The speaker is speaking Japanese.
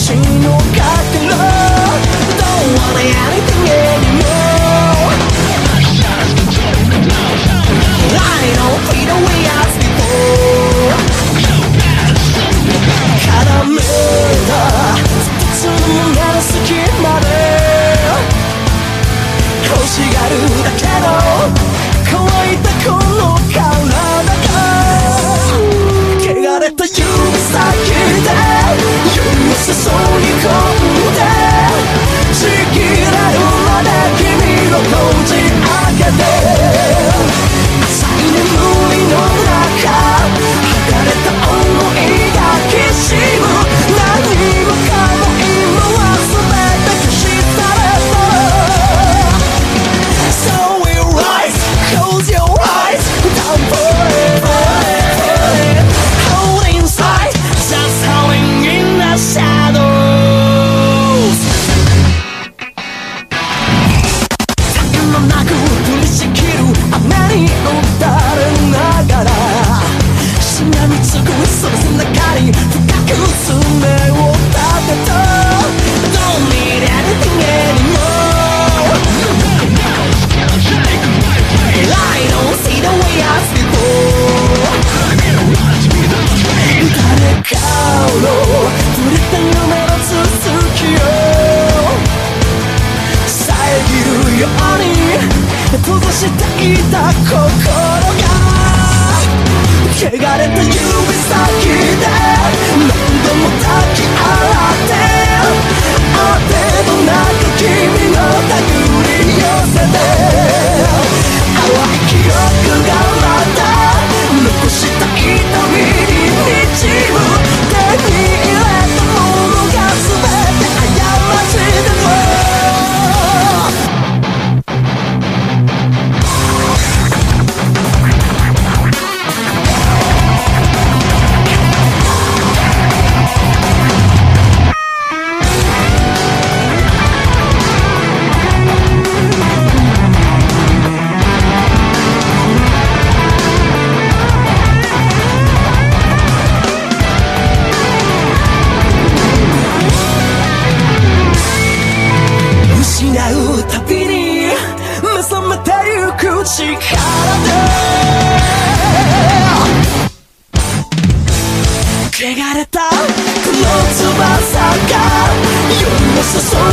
ちのかけろ Don't want anything anymore I don't feel the way as before 絡めた一つの胸の隙間で欲しがるだけの乾いたこの体が汚れた指先で夜を注ぎ込んでちぎれるまで君のこじ開けて浅い眠りの中剥がれた想いがきしむ何もかも今は全て消し去れた So we rise, close your eyes, down forever Holding inside, just howling in the shadows 絶のなく降りしきる雨に打たれながらしがみつくその背中に深く爪を立てた Don't need anything anymore I don't see the way as before 誰かの触れた夢の続きを遮るように閉ざしていた心が汚れた指先で何度も抱き合ってあてもなく君の手繰り寄せて淡い記憶がまた残した痛みに満ちる手に入れたものが全て過ちで失うたびに目覚めてゆく力で汚れたこの翼が夜を注